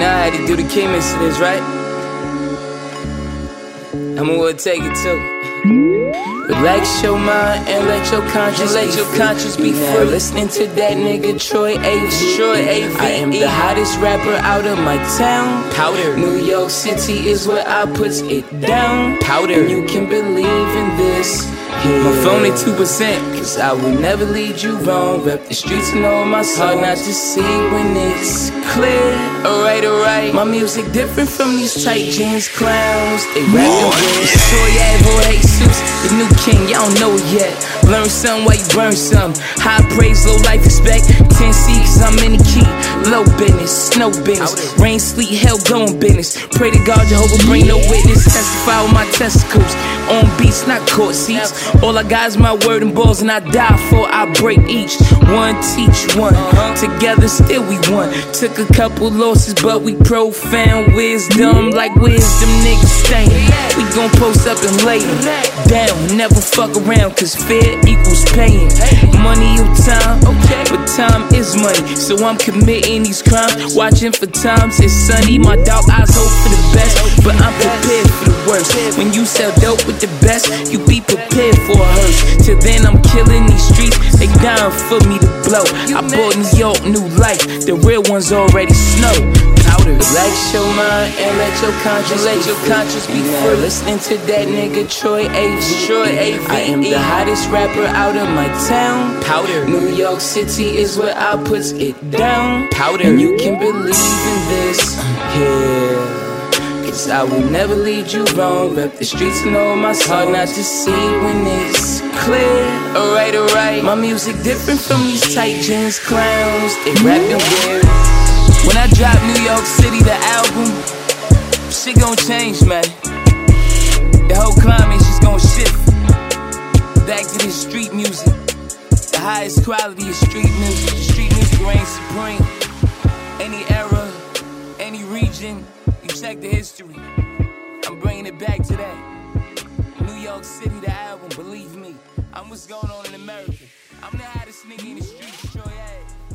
know I had to do the K-Mix to this, right? I'ma take it too. Relax your mind and let your conscience be free. Listening to that nigga Troy AV. I am the hottest rapper out of my town. Powder. New York City is where I puts it down. Powder. And you can believe in this. Yeah. My phone at 2%, cause I will never lead you wrong. Rep the streets and all my songs. Hard not to see when it's clear. Alright. My music different from these tight jeans clowns. They rapping with Troy Avo Jesus, the new king, y'all know it yet. Learn some while you burn some. High praise, low life expect. 10C cause I'm in the key. Low business, snow business. Rain, sleet, hell going business. Pray to God Jehovah bring no witness. Testify with my testicles. On beats, not court seats. All I got is my word and balls, and I die for I break each. One teach one. Together still we won. Took a couple losses, but we profound wisdom. Like wisdom niggas staying. We gon' post up and lay down. Never fuck around, cause fear equals paying. Money or time, but time is money. So I'm committing these crimes, watching for times it's sunny. My dark eyes hope for the best, but I'm prepared for the worst. When you sell dope with the best, you be prepared for a hearse. Till then I'm killing these streets, they dying for me to blow. I bought New York new life, the real ones already snow. Powder. Relax your mind and let your conscience be free. Listening to that nigga Troy AV. I am the hottest rapper out of my town. Powder. New York City is where I puts it down. Powder. And you can believe in this, yeah. Cause I will never lead you wrong. Rep the streets and all my songs. Hard not to see when it's clear. Alright. My music different from these tight jeans clowns. They rapping weird. When I drop New York City, the album, shit gon' change, man. The whole climate's just gon' shift. Back to this street music. The highest quality of street music. The street music reigns supreme. Any era, any region, you check the history. I'm bringing it back to that. New York City, the album, believe me. I'm what's going on in America. I'm the hottest nigga in the streets, Troy A.